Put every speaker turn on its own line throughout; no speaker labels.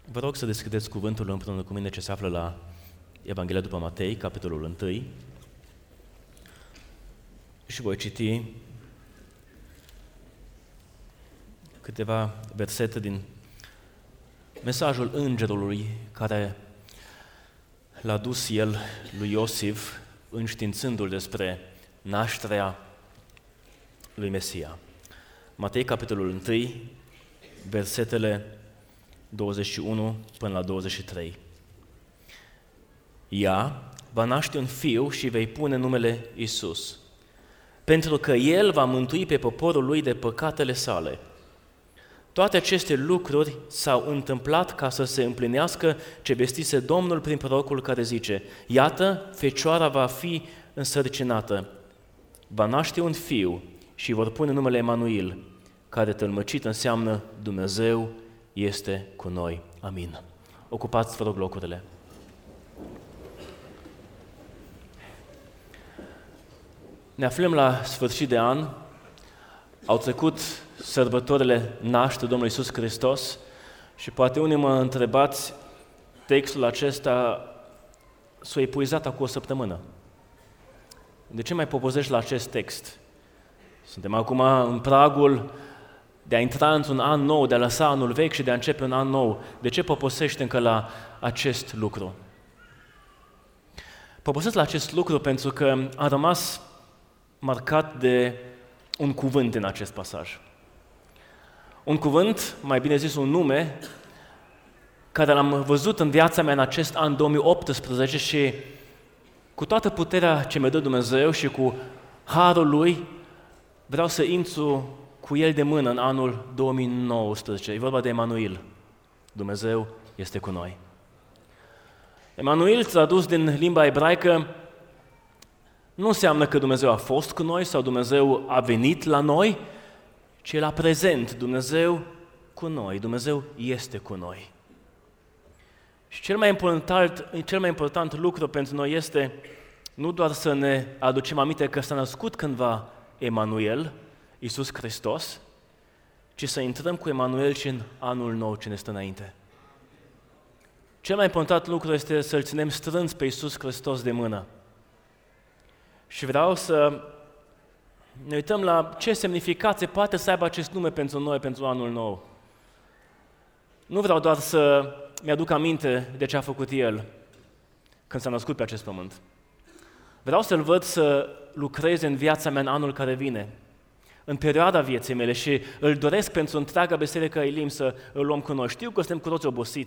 Vă rog să deschideți cuvântul împreună cu mine ce se află la Evanghelia după Matei, capitolul 1. Și voi citi câteva versete din mesajul îngerului care l-a dus el lui Iosif înștiințându-l despre nașterea lui Mesia. Matei, capitolul 1, versetele 21 până la 23. Ea va naște un fiu și vei pune numele Iisus, pentru că El va mântui pe poporul Lui de păcatele sale. Toate aceste lucruri s-au întâmplat ca să se împlinească ce vestise Domnul prin prorocul care zice: Iată, fecioara va fi însărcinată, va naște un fiu și vor pune numele Emanuel, care tălmăcit înseamnă Dumnezeu este cu noi. Amin. Ocupați, vă rog, locurile. Ne aflăm la sfârșit de an, au trecut sărbătorile nașterii Domnului Iisus Hristos și poate unii mă întrebați, textul acesta s-a epuizat acum o săptămână. De ce mai popozești la acest text? Suntem acum în pragul de a intra într-un an nou, de a lăsa anul vechi și de a începe un an nou. De ce poposești încă la acest lucru? Poposesc la acest lucru pentru că a rămas marcat de un cuvânt în acest pasaj. Un cuvânt, mai bine zis un nume, care l-am văzut în viața mea în acest an 2018 și cu toată puterea ce mi-a dat Dumnezeu și cu harul Lui, vreau să intru cu El de mână în anul 2019. E vorba de Emanuel. Dumnezeu este cu noi. Emanuel, tradus din limba ebraică, nu înseamnă că Dumnezeu a fost cu noi sau Dumnezeu a venit la noi, ci la prezent. Dumnezeu cu noi. Dumnezeu este cu noi. Și cel mai important lucru pentru noi este nu doar să ne aducem aminte că s-a născut cândva Emanuel, Iisus Hristos, ci să intrăm cu Emanuel și în anul nou ce ne stă înainte. Cel mai important lucru este să-L ținem strâns pe Iisus Hristos de mână. Și vreau să ne uităm la ce semnificație poate să aibă acest nume pentru noi, pentru anul nou. Nu vreau doar să mi-aduc aminte de ce a făcut El când s-a născut pe acest pământ. Vreau să-L văd să lucreze în viața mea în anul care vine, în perioada vieții mele, și îl doresc pentru întreaga biserică a Elim să îl luăm cu noi. Știu că suntem cu toți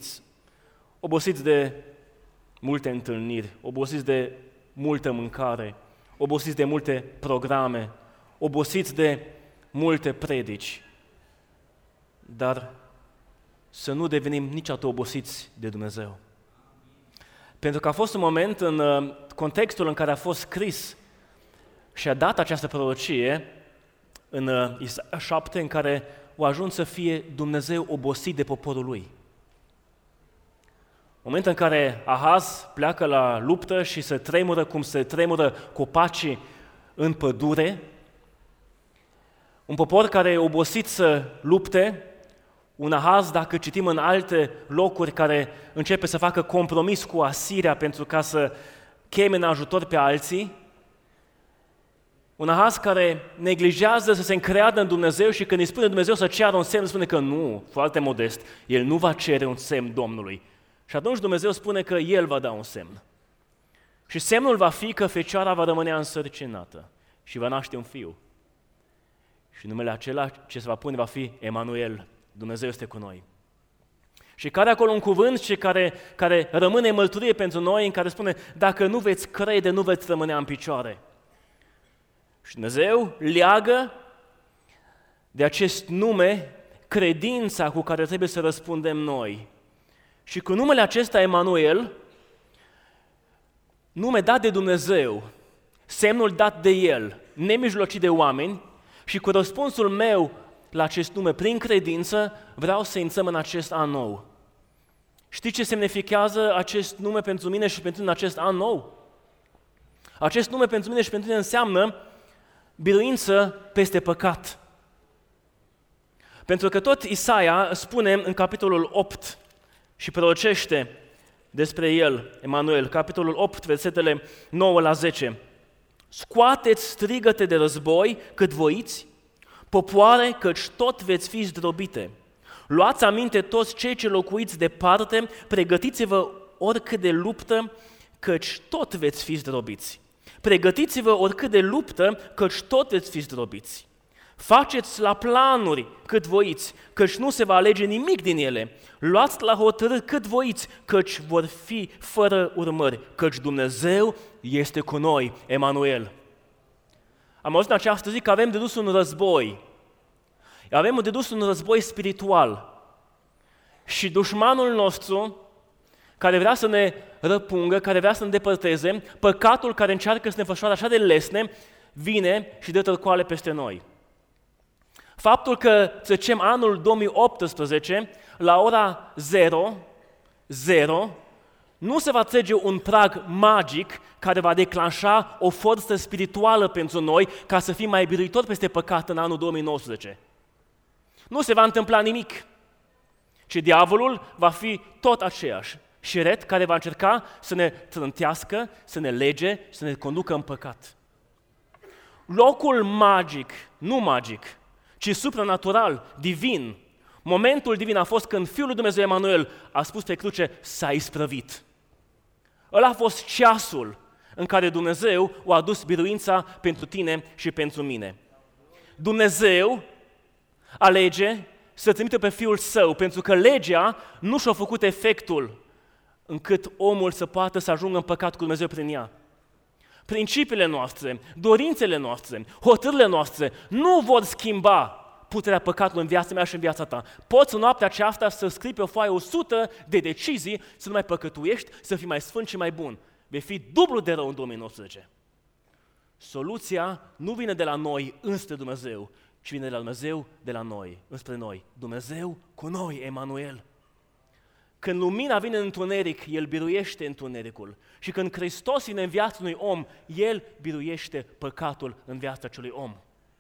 obosiți de multe întâlniri, obosiți de multă mâncare, obosiți de multe programe, obosiți de multe predici, dar să nu devenim niciodată obosiți de Dumnezeu. Pentru că a fost un moment în contextul în care a fost scris și a dat această prorocie, în Isaia 7, în care a ajuns să fie Dumnezeu obosit de poporul lui. Moment în care Ahaz pleacă la luptă și se tremură cum se tremură copacii în pădure, un popor care e obosit să lupte, un Ahaz, dacă citim în alte locuri, care începe să facă compromis cu Asiria pentru ca să cheme în ajutor pe alții, un Ahaz care neglijează să se încreadă în Dumnezeu și când îi spune Dumnezeu să ceară un semn, spune că nu, foarte modest, el nu va cere un semn Domnului. Și atunci Dumnezeu spune că El va da un semn. Și semnul va fi că fecioara va rămâne însărcinată și va naște un fiu. Și numele acela ce se va pune va fi Emanuel, Dumnezeu este cu noi. Și care acolo un cuvânt și care rămâne mărturie pentru noi, în care spune, dacă nu veți crede, nu veți rămâne în picioare. Și Dumnezeu leagă de acest nume credința cu care trebuie să răspundem noi. Și cu numele acesta Emanuel, nume dat de Dumnezeu, semnul dat de El, nemijlocit de oameni, și cu răspunsul meu la acest nume prin credință, vreau să intrăm în acest an nou. Știți ce semnificează acest nume pentru mine și pentru tine în acest an nou? Acest nume pentru mine și pentru tine înseamnă biruință peste păcat. Pentru că tot Isaia spune în capitolul 8 și prorocește despre el, Emanuel, capitolul 8, versetele 9 la 10. Scoateți strigăte de război cât voiți, popoare, căci tot veți fi zdrobite. Luați aminte toți cei ce locuiți departe, pregătiți-vă oricât de luptă, căci tot veți fi zdrobiți. Pregătiți-vă oricât de luptă, căci tot veți fi zdrobiți. Faceți la planuri cât voiți, căci nu se va alege nimic din ele. Luați la hotărâri cât voiți, căci vor fi fără urmări, căci Dumnezeu este cu noi, Emanuel. Am auzit în această zi că avem de dus un război. Avem de dus un război spiritual. Și dușmanul nostru, care vrea să ne răpungă, care vrea să ne îndepărteze, păcatul care încearcă să ne fășoare așa de lesne, vine și dă târcoale peste noi. Faptul că trecem anul 2018 la ora 0, nu se va trage un prag magic care va declanșa o forță spirituală pentru noi ca să fim mai biruitori peste păcat în anul 2019. Nu se va întâmpla nimic, ci diavolul va fi tot aceeași șiret care va încerca să ne trântească, să ne lege, să ne conducă în păcat. Locul magic, nu magic, ci supranatural, divin, momentul divin a fost când Fiul lui Dumnezeu Emanuel a spus pe cruce, s-a isprăvit. Ăla a fost ceasul în care Dumnezeu a adus biruința pentru tine și pentru mine. Dumnezeu alege să trimite pe Fiul Său, pentru că legea nu și-a făcut efectul încât omul să poată să ajungă în păcat cu Dumnezeu prin ea. Principiile noastre, dorințele noastre, hotărârile noastre nu vor schimba puterea păcatului în viața mea și în viața ta. Poți în noaptea aceasta să scrii pe o foaie 100 de decizii să nu mai păcătuiești, să fii mai sfânt și mai bun. Vei fi dublu de rău în 2019. Soluția nu vine de la noi înspre Dumnezeu, ci vine de la Dumnezeu de la noi, înspre noi. Dumnezeu cu noi, Emanuel. Când lumina vine în întuneric, El biruiește întunericul. Și când Hristos vine în viața unui om, El biruiește păcatul în viața acelui om.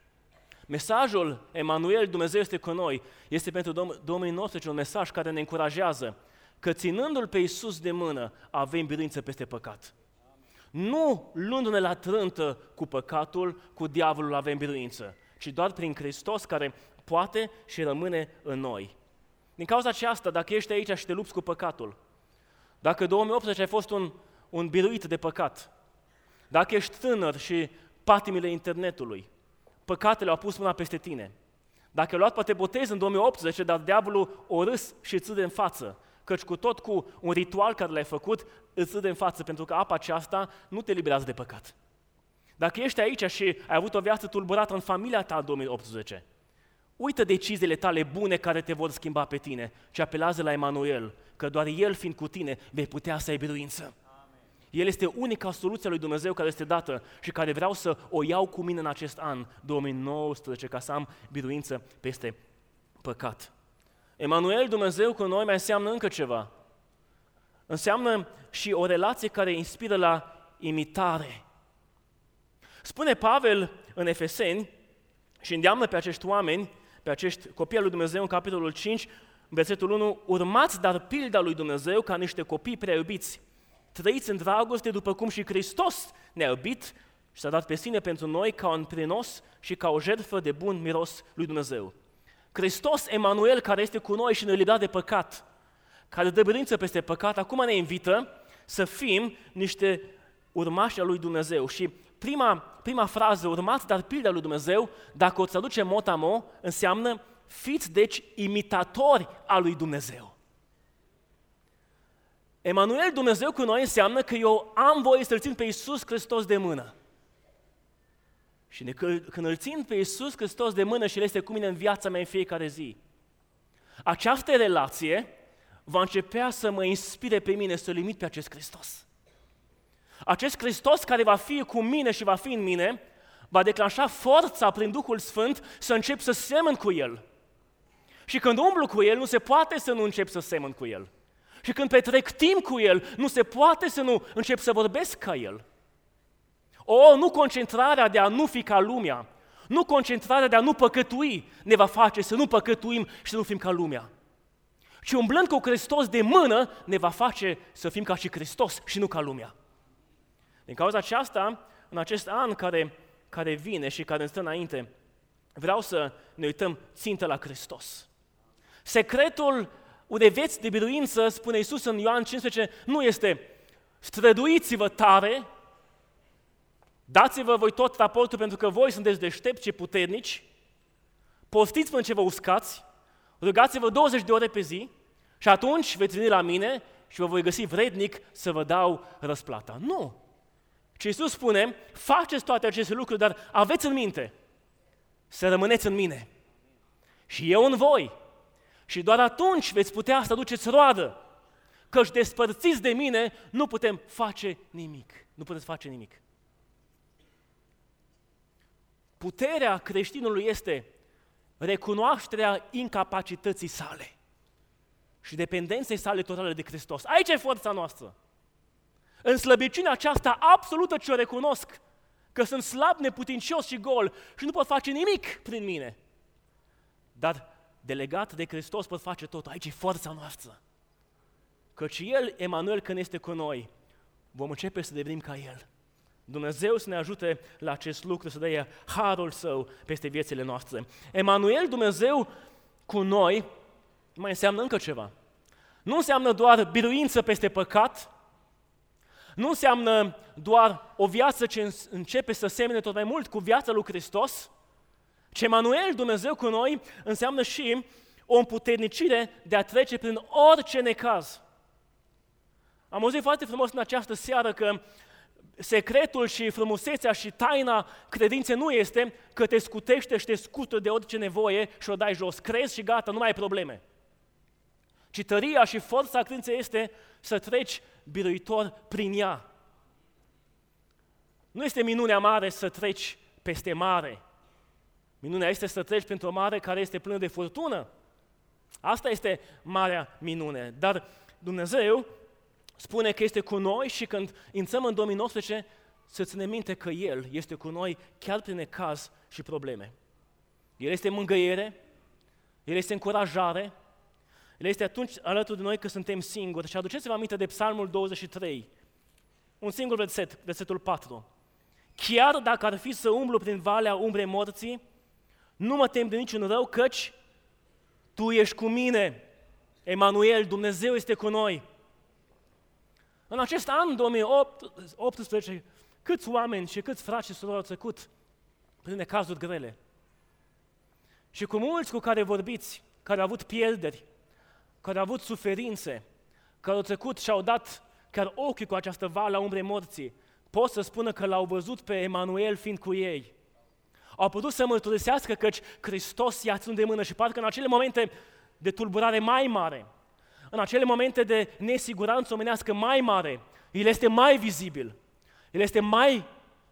Mesajul Emanuel, Dumnezeu este cu noi, este pentru 2019 un mesaj care ne încurajează că ținându-L pe Iisus de mână, avem biruință peste păcat. Nu luându-ne la trântă cu păcatul, cu diavolul avem biruință, ci doar prin Hristos care poate și rămâne în noi. Din cauza aceasta, dacă ești aici și te lupți cu păcatul, dacă 2018 ai fost un biruit de păcat, dacă ești tânăr și patimile internetului, păcatele au pus mâna peste tine, dacă ai luat poate botez în 2018, dar diavolul o râs și îți râde în față, căci cu un ritual care l-ai făcut, îți râde în față, pentru că apa aceasta nu te liberează de păcat. Dacă ești aici și ai avut o viață tulburată în familia ta în 2018, uită deciziile tale bune care te vor schimba pe tine și apelează la Emanuel, că doar El fiind cu tine vei putea să ai biruință. El este unica soluție a lui Dumnezeu care este dată și care vreau să o iau cu mine în acest an 2019 ca să am biruință peste păcat. Emanuel, Dumnezeu cu noi, mai înseamnă încă ceva. Înseamnă și o relație care inspiră la imitare. Spune Pavel în Efeseni și îndeamnă pe acești oameni, pe acești copii al lui Dumnezeu în capitolul 5, versetul 1, urmați dar pilda lui Dumnezeu ca niște copii prea iubiți. Trăiți în dragoste după cum și Hristos ne-a iubit și s-a dat pe sine pentru noi ca un prinos și ca o jertfă de bun miros lui Dumnezeu. Hristos, Emanuel, care este cu noi și ne-a eliberat de păcat, care dă biruință peste păcat, acum ne invită să fim niște urmași al lui Dumnezeu. Și prima frază, urmați dar pilda lui Dumnezeu, dacă o traducem mot-a-mot, înseamnă fiți deci imitatori al lui Dumnezeu. Emanuel, Dumnezeu cu noi, înseamnă că eu am voie să-L țin pe Iisus Hristos de mână. Și când îl țin pe Iisus Hristos de mână și El este cu mine în viața mea în fiecare zi, această relație va începea să mă inspire pe mine să-L imit pe acest Hristos. Acest Hristos care va fi cu mine și va fi în mine, va declanșa forța prin Duhul Sfânt să încep să semăn cu El. Și când umblu cu El, nu se poate să nu încep să semăn cu El. Și când petrec timp cu El, nu se poate să nu încep să vorbesc ca El. Nu concentrarea de a nu fi ca lumea, nu concentrarea de a nu păcătui ne va face să nu păcătuim și să nu fim ca lumea. ci umblând cu Hristos de mână ne va face să fim ca și Hristos și nu ca lumea. Din cauza aceasta, în acest an care vine și care ne stă înainte, vreau să ne uităm țintă la Hristos. Secretul unei vieți de biruință, spune Iisus în Ioan 15, nu este străduiți-vă tare, dați-vă voi tot raportul pentru că voi sunteți deștepți și puternici, poftiți până ce vă uscați, rugați-vă 20 de ore pe zi și atunci veți veni la mine și vă voi găsi vrednic să vă dau răsplata. Nu! Ce Iisus spune, faceți toate aceste lucruri, dar aveți în minte să rămâneți în mine și eu în voi. Și doar atunci veți putea să aduceți roadă, căci despărțiți de mine nu putem face nimic. Nu puteți face nimic. Puterea creștinului este recunoașterea incapacității sale și dependenței sale totale de Hristos. Aici e forța noastră. În slăbiciunea aceasta absolută ce o recunosc, că sunt slab, neputincios și gol și nu pot face nimic prin mine. Dar delegat de Hristos pot face tot. Aici e forța noastră. Căci El, Emanuel, când este cu noi, vom începe să devenim ca El. Dumnezeu să ne ajute la acest lucru, să dea harul Său peste viețile noastre. Emanuel, Dumnezeu cu noi, mai înseamnă încă ceva. Nu înseamnă doar biruință peste păcat, nu înseamnă doar o viață ce începe să semene tot mai mult cu viața lui Hristos, ci Emanuel, Dumnezeu cu noi, înseamnă și o împuternicire de a trece prin orice necaz. Am auzit foarte frumos în această seară că secretul și frumusețea și taina credinței nu este că te scutește și te scută de orice nevoie și o dai jos. Crezi și gata, nu mai ai probleme. Ci tăria și forța credinței este să treci biruitor prin ea. Nu este minunea mare să treci peste mare. Minunea este să treci printr-o mare care este plină de furtună. Asta este marea minune. Dar Dumnezeu spune că este cu noi și când intrăm în 2019 să ținem minte că El este cu noi chiar prin necaz și probleme. El este mângâiere, El este încurajare, El este atunci alături de noi că suntem singuri. Și aduceți-vă aminte de Psalmul 23, un singur verset, versetul 4. Chiar dacă ar fi să umblu prin valea umbrei morții, nu mă tem de niciun rău, căci Tu ești cu mine. Emanuel, Dumnezeu este cu noi. În acest an 2018, câți oameni și câți frați și surori au trecut prin necazuri grele. Și cu mulți cu care vorbiți, care au avut pierderi, care au avut suferințe, care au trecut și au dat chiar ochii cu această vale a umbrei morții, pot să spună că l-au văzut pe Emanuel fiind cu ei. Au putut să mărturisească căci Hristos i-a ținut de mână și parcă în acele momente de tulburare mai mare, în acele momente de nesiguranță omenească mai mare, El este mai vizibil, El este mai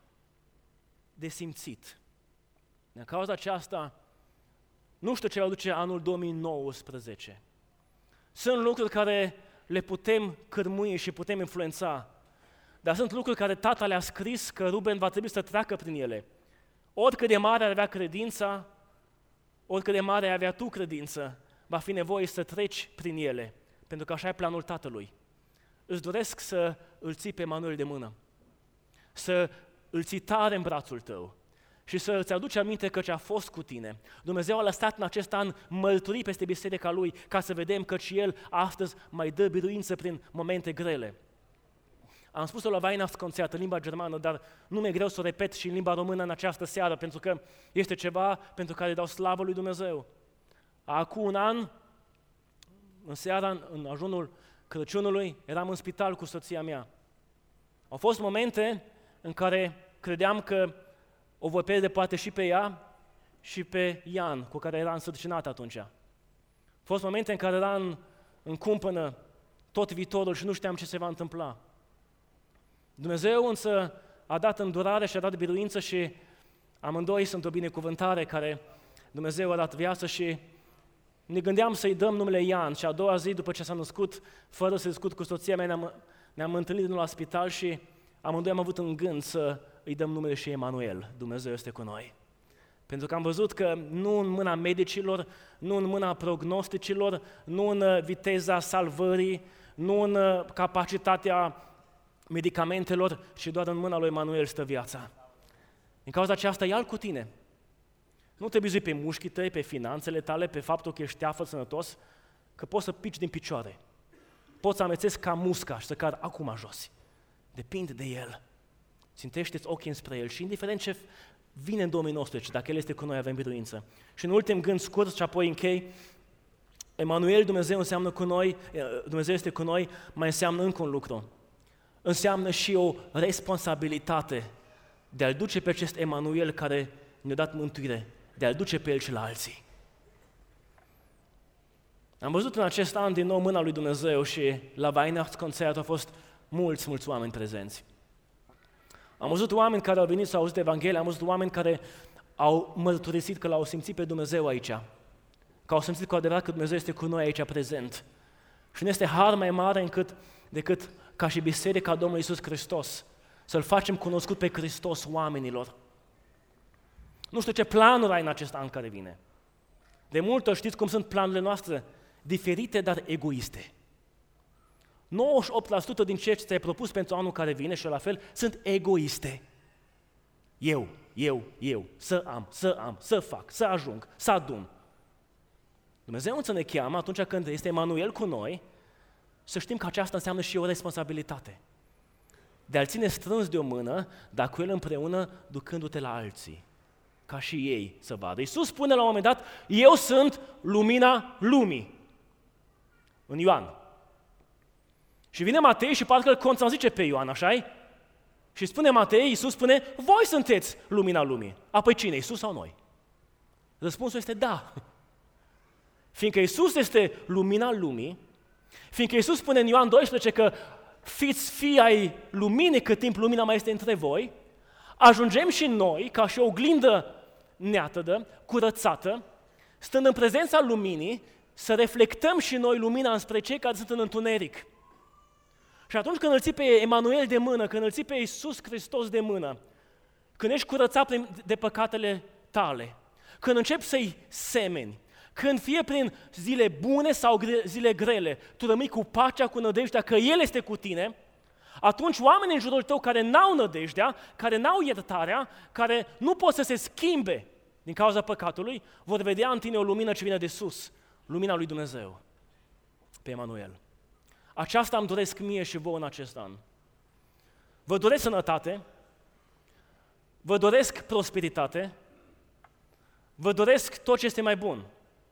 de simțit. Din cauza aceasta, nu știu ce va duce anul 2019. Sunt lucruri care le putem cârmui și putem influența, dar sunt lucruri care Tata le-a scris că Ruben va trebui să treacă prin ele. Oricât de mare ar avea credința, oricât de mare ai avea tu credință, va fi nevoie să treci prin ele, pentru că așa e planul Tatălui. Îți doresc să îl ții pe Emanuel de mână, să îl ții tare în brațul tău și să îți aduci aminte că ce a fost cu tine. Dumnezeu a lăsat în acest an mărturii peste biserica Lui ca să vedem că și El astăzi mai dă biruință prin momente grele. Am spus-o la Weihnachtskonzert în limba germană, dar nu mi-e greu să o repet și în limba română în această seară, pentru că este ceva pentru care dau slavă lui Dumnezeu. Acum un an, în seara, în ajunul Crăciunului, eram în spital cu soția mea. Au fost momente în care credeam că o voi pierde poate și pe ea și pe Ian, cu care era însărcinat atunci. Au fost momente în care era în cumpănă tot viitorul și nu știam ce se va întâmpla. Dumnezeu însă a dat îndurare și a dat biruință și amândoi sunt o binecuvântare care Dumnezeu a dat viață și ne gândeam să-i dăm numele Ian și a doua zi după ce s-a născut, fără să discut cu soția mea, ne-am întâlnit din nou la spital și amândoi am avut în gând să îi dăm numele și Emanuel, Dumnezeu este cu noi. Pentru că am văzut că nu în mâna medicilor, nu în mâna prognosticilor, nu în viteza salvării, nu în capacitatea medicamentelor, ci doar în mâna lui Emanuel stă viața. Din cauza aceasta, ia-l cu tine. Nu te bizui pe mușchii tăi, pe finanțele tale, pe faptul că ești teafăr sănătos, că poți să pici din picioare. Poți să amețesc ca musca și să cad acum jos. Depinde de El. Țintește-ți ochii înspre El și indiferent ce vine în 2019, dacă El este cu noi, avem biruință. Și în ultim gând scurt și apoi închei, Emanuel, Dumnezeu înseamnă cu noi, Dumnezeu este cu noi, mai înseamnă încă un lucru. Înseamnă și o responsabilitate de a-L duce pe acest Emanuel care ne-a dat mântuire, de a-L duce pe El și la alții. Am văzut în acest an din nou mâna lui Dumnezeu și la Weihnachtskonzert au fost mulți oameni prezenți. Am văzut oameni care au venit să auzit Evanghelia, am văzut oameni care au mărturisit că L-au simțit pe Dumnezeu aici, că au simțit cu adevărat că Dumnezeu este cu noi aici prezent. Și nu este har mai mare decât ca și Biserica Domnului Iisus Hristos, să-L facem cunoscut pe Hristos oamenilor. Nu știu ce planuri ai în acest an care vine. De multe ori știți cum sunt planurile noastre, diferite, dar egoiste. 98% din ceea ce ți-ai propus pentru anul care vine și la fel sunt egoiste. Eu, să am, să fac, să ajung, să adun. Dumnezeu însă ne cheamă atunci când este Emanuel cu noi să știm că aceasta înseamnă și o responsabilitate. De a-L ține strâns de o mână, dar cu El împreună ducându-te la alții, ca și ei să vadă. Iisus spune la un moment dat, eu sunt lumina lumii. În Ioan. Și vine Matei și parcă îl contrazice pe Ioan, așa-i? Și spune Matei, Iisus spune, voi sunteți lumina lumii. Apoi cine, Iisus sau noi? Răspunsul este da. Fiindcă Iisus este lumina lumii, fiindcă Iisus spune în Ioan 12 că fiți fii ai luminii cât timp lumina mai este între voi, ajungem și noi, ca și o oglindă neatădă, curățată, stând în prezența luminii, să reflectăm și noi lumina înspre cei care sunt în întuneric. Și atunci când îl ții pe Emanuel de mână, când îl ții pe Iisus Hristos de mână, când ești curățat de păcatele tale, când începi să-i semeni, când fie prin zile bune sau zile grele, tu rămâi cu pacea, cu nădejdea că El este cu tine, atunci oamenii în jurul tău care n-au nădejdea, care n-au iertarea, care nu pot să se schimbe din cauza păcatului, vor vedea în tine o lumină ce vine de sus, lumina lui Dumnezeu, pe Emanuel. Aceasta îmi doresc mie și vouă în acest an. Vă doresc sănătate, vă doresc prosperitate, vă doresc tot ce este mai bun,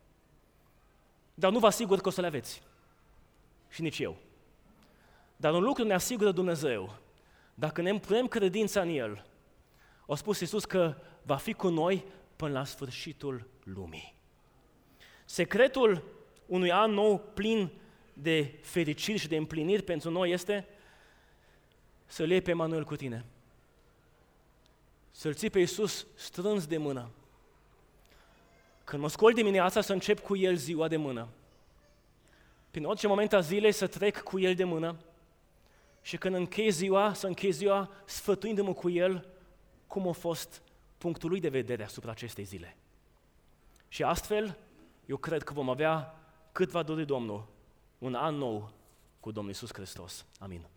dar nu vă asigur că o să le aveți. Și nici eu. Dar un lucru ne asigură Dumnezeu. Dacă ne punem credința în El, a spus Iisus că va fi cu noi până la sfârșitul lumii. Secretul unui an nou plin de fericiri și de împliniri pentru noi este să-L iei pe Emanuel cu tine. Să-L ții pe Iisus strâns de mână. Când mă scol dimineața să încep cu El ziua de mână. Prin orice moment a zilei să trec cu El de mână și când închei ziua, să închei ziua sfătuindu-mă cu El cum a fost punctul lui de vedere asupra acestei zile. Și astfel, eu cred că vom avea cât va dori Domnul, un an nou cu Domnul Iisus Hristos. Amin.